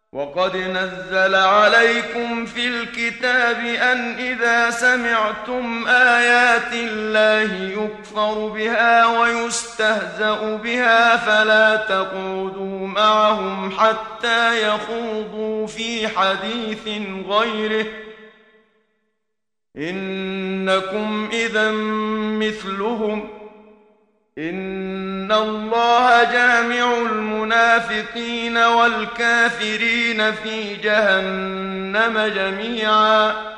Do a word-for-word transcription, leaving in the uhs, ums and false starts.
وقد نزل عليكم في الكتاب أن إذا سمعتم آيات الله يكفر بها ويستهزأ بها فلا تقعدوا معهم حتى يخوضوا في حديث غيره إنكم إذا مثلهم إن الله جامع المنافقين والكافرين في جهنم جميعا